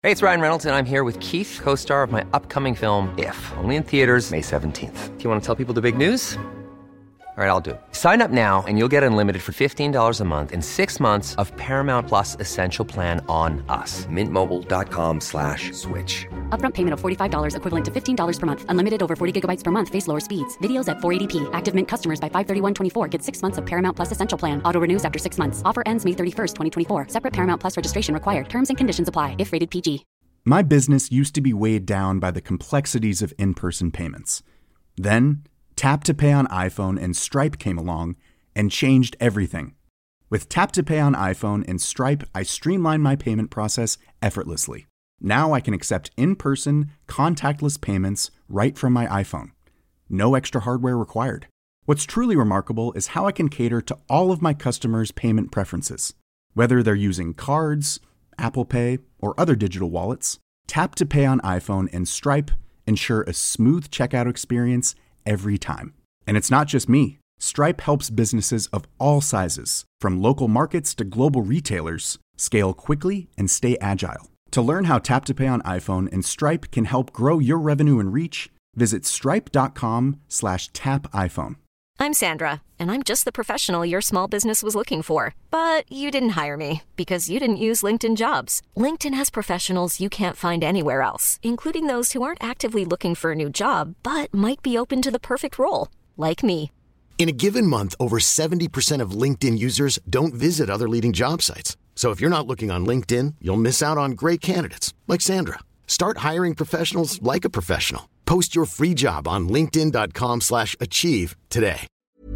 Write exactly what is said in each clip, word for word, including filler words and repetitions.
Hey, it's Ryan Reynolds, and I'm here with Keith, co-star of my upcoming film, If, only in theaters May seventeenth. Do you want to tell people the big news? All right, I'll do it. Sign up now and you'll get unlimited for fifteen dollars a month and six months of Paramount Plus Essential Plan on us. Mint Mobile dot com slash switch. Upfront payment of forty-five dollars equivalent to fifteen dollars per month. Unlimited over forty gigabytes per month. Face lower speeds. Videos at four eighty p. Active Mint customers by five thirty-one twenty-four get six months of Paramount Plus Essential Plan. Auto renews after six months. Offer ends May thirty-first, twenty twenty-four. Separate Paramount Plus registration required. Terms and conditions apply if rated P G. My business used to be weighed down by the complexities of in-person payments. Then, Tap to Pay on iPhone and Stripe came along and changed everything. With Tap to Pay on iPhone and Stripe, I streamlined my payment process effortlessly. Now I can accept in-person, contactless payments right from my iPhone. No extra hardware required. What's truly remarkable is how I can cater to all of my customers' payment preferences. Whether they're using cards, Apple Pay, or other digital wallets, Tap to Pay on iPhone and Stripe ensure a smooth checkout experience every time. And it's not just me. Stripe helps businesses of all sizes, from local markets to global retailers, scale quickly and stay agile. To learn how Tap to Pay on iPhone and Stripe can help grow your revenue and reach, visit stripe.com slash tap iPhone. I'm Sandra, and I'm just the professional your small business was looking for. But you didn't hire me because you didn't use LinkedIn Jobs. LinkedIn has professionals you can't find anywhere else, including those who aren't actively looking for a new job, but might be open to the perfect role, like me. In a given month, over seventy percent of LinkedIn users don't visit other leading job sites. So if you're not looking on LinkedIn, you'll miss out on great candidates, like Sandra. Start hiring professionals like a professional. Post your free job on linkedin.com slash achieve today.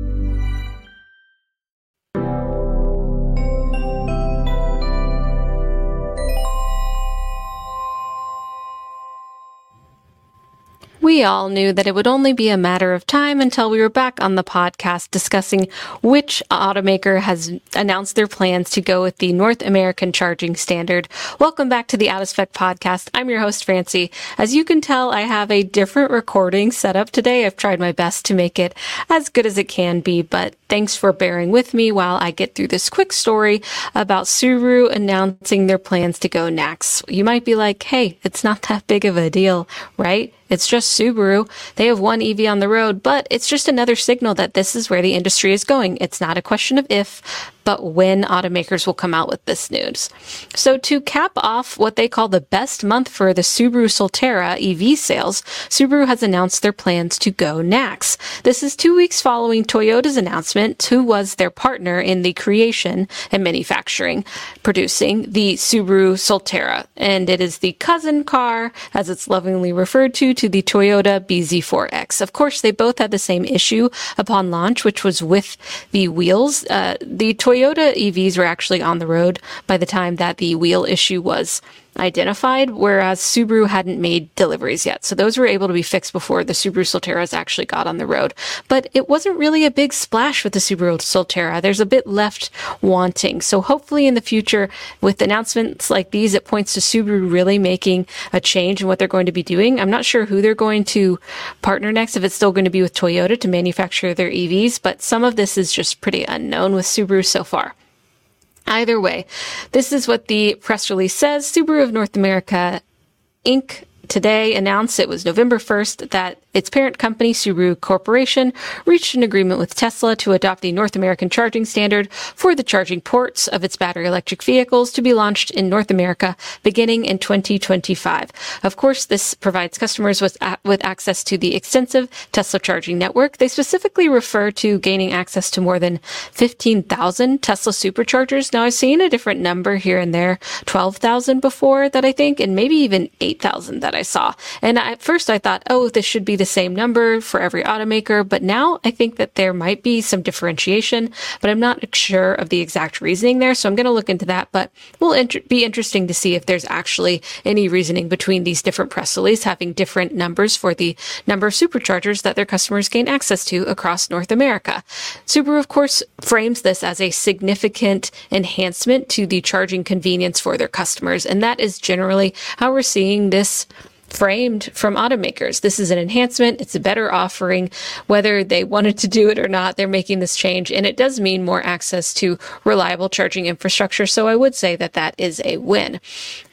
We all knew that it would only be a matter of time until we were back on the podcast discussing which automaker has announced their plans to go with the North American charging standard. Welcome back to the Out of Spec podcast. I'm your host, Francie. As you can tell, I have a different recording set up today. I've tried my best to make it as good as it can be, but thanks for bearing with me while I get through this quick story about Subaru announcing their plans to go N A C S. You might be like, hey, it's not that big of a deal, right? It's just Subaru. They have one E V on the road, but it's just another signal that this is where the industry is going. It's not a question of if, but when automakers will come out with this news. So to cap off what they call the best month for the Subaru Solterra E V sales, Subaru has announced their plans to go N A C S. This is two weeks following Toyota's announcement, who was their partner in the creation and manufacturing, producing the Subaru Solterra. And it is the cousin car, as it's lovingly referred to, to the Toyota B Z four X. Of course, they both had the same issue upon launch, which was with the wheels. Uh, the Toyota E Vs were actually on the road by the time that the wheel issue was identified, whereas Subaru hadn't made deliveries yet. So those were able to be fixed before the Subaru Solterras actually got on the road. But it wasn't really a big splash with the Subaru Solterra. There's a bit left wanting. So hopefully in the future, with announcements like these, it points to Subaru really making a change in what they're going to be doing. I'm not sure who they're going to partner next, if it's still going to be with Toyota to manufacture their E Vs, but some of this is just pretty unknown with Subaru so far. Either way, this is what the press release says. Subaru of North America, Incorporated today announced, it was November first, that its parent company, Subaru Corporation, reached an agreement with Tesla to adopt the North American charging standard for the charging ports of its battery electric vehicles to be launched in North America beginning in twenty twenty-five. Of course, this provides customers with, with access to the extensive Tesla charging network. They specifically refer to gaining access to more than fifteen thousand Tesla superchargers. Now, I've seen a different number here and there, twelve thousand before that I think, and maybe even eight thousand that I saw. And at first I thought, oh, this should be the same number for every automaker, but now I think that there might be some differentiation, but I'm not sure of the exact reasoning there, so I'm going to look into that, but it will inter- be interesting to see if there's actually any reasoning between these different press releases having different numbers for the number of superchargers that their customers gain access to across North America. Subaru, of course, frames this as a significant enhancement to the charging convenience for their customers, and that is generally how we're seeing this framed from automakers. This is an enhancement. It's a better offering. Whether they wanted to do it or not, they're making this change, and it does mean more access to reliable charging infrastructure. So I would say that that is a win.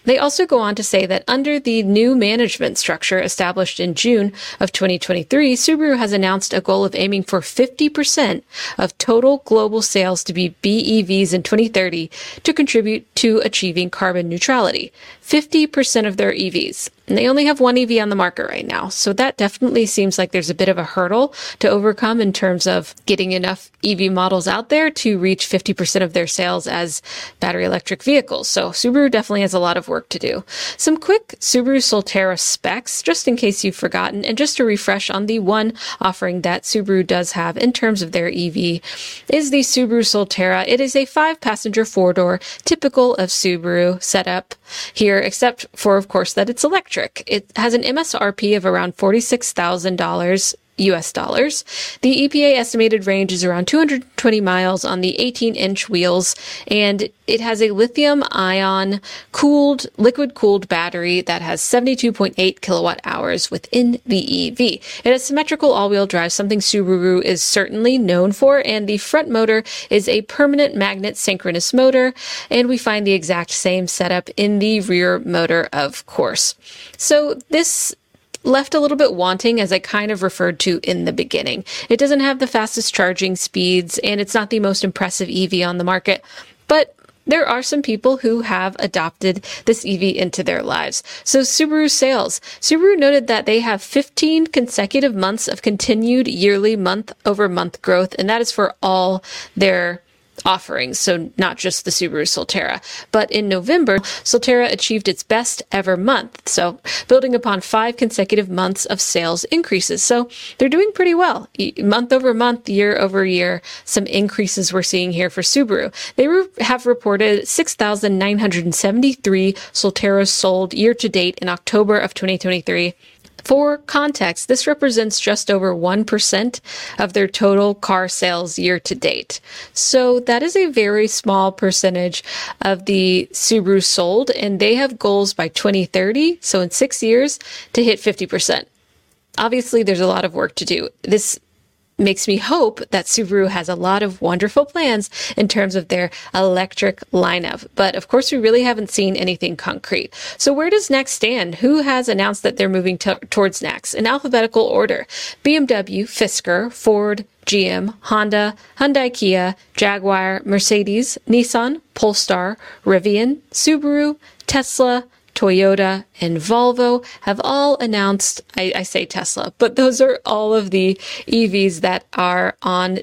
They also go on to say that under the new management structure established in June of twenty twenty-three, Subaru has announced a goal of aiming for fifty percent of total global sales to be B E Vs in twenty thirty to contribute to achieving carbon neutrality. fifty percent of their E Vs. And they only have one E V on the market right now. So that definitely seems like there's a bit of a hurdle to overcome in terms of getting enough E V models out there to reach fifty percent of their sales as battery electric vehicles. So Subaru definitely has a lot of work to do. Some quick Subaru Solterra specs, just in case you've forgotten, and just to refresh on the one offering that Subaru does have in terms of their E V, is the Subaru Solterra. It is a five-passenger four-door, typical of Subaru setup here, except for, of course, that it's electric. It has an M S R P of around forty-six thousand dollars U S dollars. The E P A estimated range is around two hundred twenty miles on the eighteen inch wheels, and it has a lithium ion cooled, liquid cooled battery that has seventy-two point eight kilowatt hours within the E V. It has symmetrical all-wheel drive, something Subaru is certainly known for, and the front motor is a permanent magnet synchronous motor, and we find the exact same setup in the rear motor, of course. So this left a little bit wanting, as I kind of referred to in the beginning. It doesn't have the fastest charging speeds, and it's not the most impressive E V on the market, but there are some people who have adopted this E V into their lives. So Subaru sales. Subaru noted that they have fifteen consecutive months of continued yearly month-over-month growth, and that is for all their offerings, so not just the Subaru Solterra. But in November, Solterra achieved its best ever month, so building upon five consecutive months of sales increases. So they're doing pretty well. Month over month, year over year, some increases we're seeing here for Subaru. They re- have reported six thousand nine hundred seventy-three Solterras sold year to date in October of twenty twenty-three. For context, this represents just over one percent of their total car sales year to date. So that is a very small percentage of the Subaru sold, and they have goals by twenty thirty, so in six years, to hit fifty percent. Obviously, there's a lot of work to do. This makes me hope that Subaru has a lot of wonderful plans in terms of their electric lineup. But of course, we really haven't seen anything concrete. So where does N A C S stand? Who has announced that they're moving to- towards N A C S? In alphabetical order: B M W, Fisker, Ford, G M, Honda, Hyundai, Kia, Jaguar, Mercedes, Nissan, Polestar, Rivian, Subaru, Tesla, Toyota, and Volvo have all announced, I, I say Tesla, but those are all of the E Vs that are on,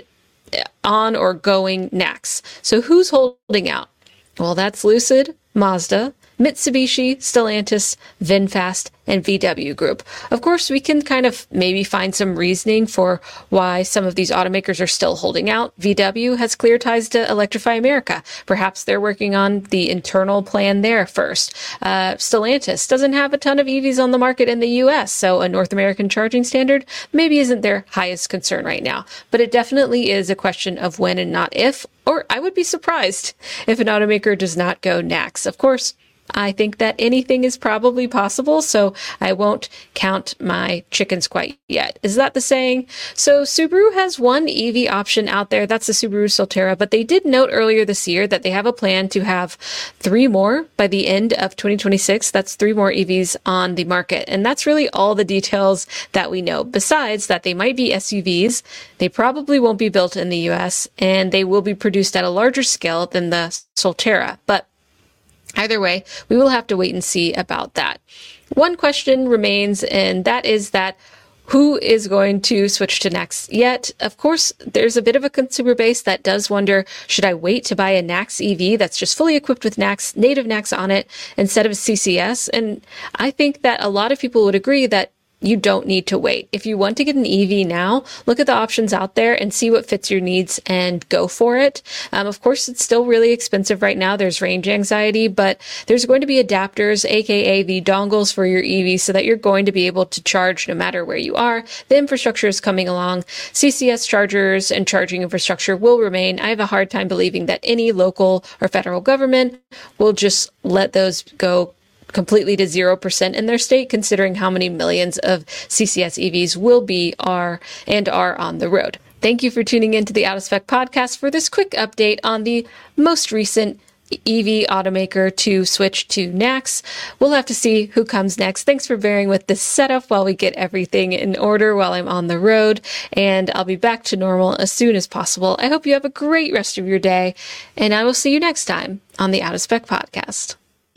on or going N A C S. So who's holding out? Well, that's Lucid, Mazda, Mitsubishi, Stellantis, VinFast, and V W Group. Of course, we can kind of maybe find some reasoning for why some of these automakers are still holding out. V W has clear ties to Electrify America. Perhaps they're working on the internal plan there first. Uh, Stellantis doesn't have a ton of E Vs on the market in the U S, so a North American charging standard maybe isn't their highest concern right now. But it definitely is a question of when and not if, or I would be surprised if an automaker does not go N A C S. Of course, I think that anything is probably possible, so I won't count my chickens quite yet. Is that the saying? So Subaru has one E V option out there. That's the Subaru Solterra, but they did note earlier this year that they have a plan to have three more by the end of twenty twenty-six. That's three more E Vs on the market. And that's really all the details that we know. Besides that, they might be S U Vs. They probably won't be built in the U S, and they will be produced at a larger scale than the Solterra. But either way, we will have to wait and see about that. One question remains, and that is that who is going to switch to N A C S? Yet, of course, there's a bit of a consumer base that does wonder, should I wait to buy a N A C S E V that's just fully equipped with N A C S, native N A C S on it, instead of a C C S? And I think that a lot of people would agree that you don't need to wait. If you want to get an E V now, look at the options out there and see what fits your needs and go for it. Um, of course, it's still really expensive right now. There's range anxiety, but there's going to be adapters, aka the dongles for your E V, so that you're going to be able to charge no matter where you are. The infrastructure is coming along. C C S chargers and charging infrastructure will remain. I have a hard time believing that any local or federal government will just let those go completely to zero percent in their state, considering how many millions of C C S E Vs will be, are, and are on the road. Thank you for tuning in to the Out of Spec podcast for this quick update on the most recent E V automaker to switch to N A C S. We'll have to see who comes next. Thanks for bearing with this setup while we get everything in order while I'm on the road, and I'll be back to normal as soon as possible. I hope you have a great rest of your day, and I will see you next time on the Out of Spec Podcast.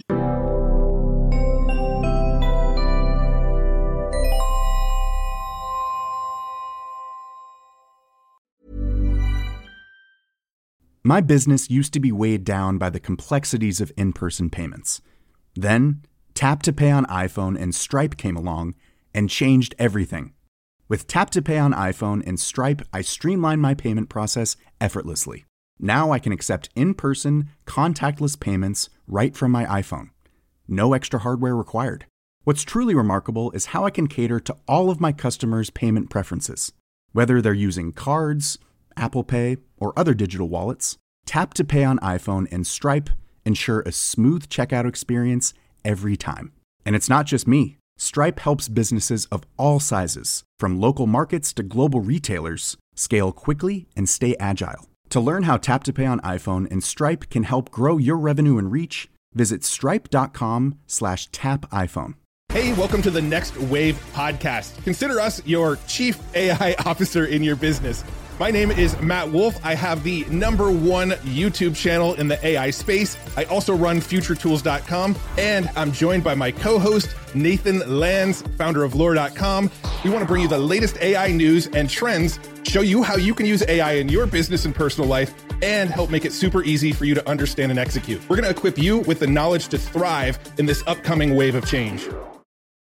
My business used to be weighed down by the complexities of in-person payments. Then, Tap to Pay on iPhone and Stripe came along and changed everything. With Tap to Pay on iPhone and Stripe, I streamlined my payment process effortlessly. Now I can accept in-person, contactless payments right from my iPhone. No extra hardware required. What's truly remarkable is how I can cater to all of my customers' payment preferences. Whether they're using cards, Apple Pay, or other digital wallets, Tap to Pay on iPhone and Stripe ensure a smooth checkout experience every time. And it's not just me. Stripe helps businesses of all sizes, from local markets to global retailers, scale quickly and stay agile. To learn how Tap to Pay on iPhone and Stripe can help grow your revenue and reach, visit stripe.com slash tap iPhone. Hey, welcome to the Next Wave podcast. Consider us your chief A I officer in your business. My name is Matt Wolf. I have the number one YouTube channel in the A I space. I also run future tools dot com, and I'm joined by my co-host, Nathan Lands, founder of lore dot com. We want to bring you the latest A I news and trends, show you how you can use A I in your business and personal life, and help make it super easy for you to understand and execute. We're going to equip you with the knowledge to thrive in this upcoming wave of change.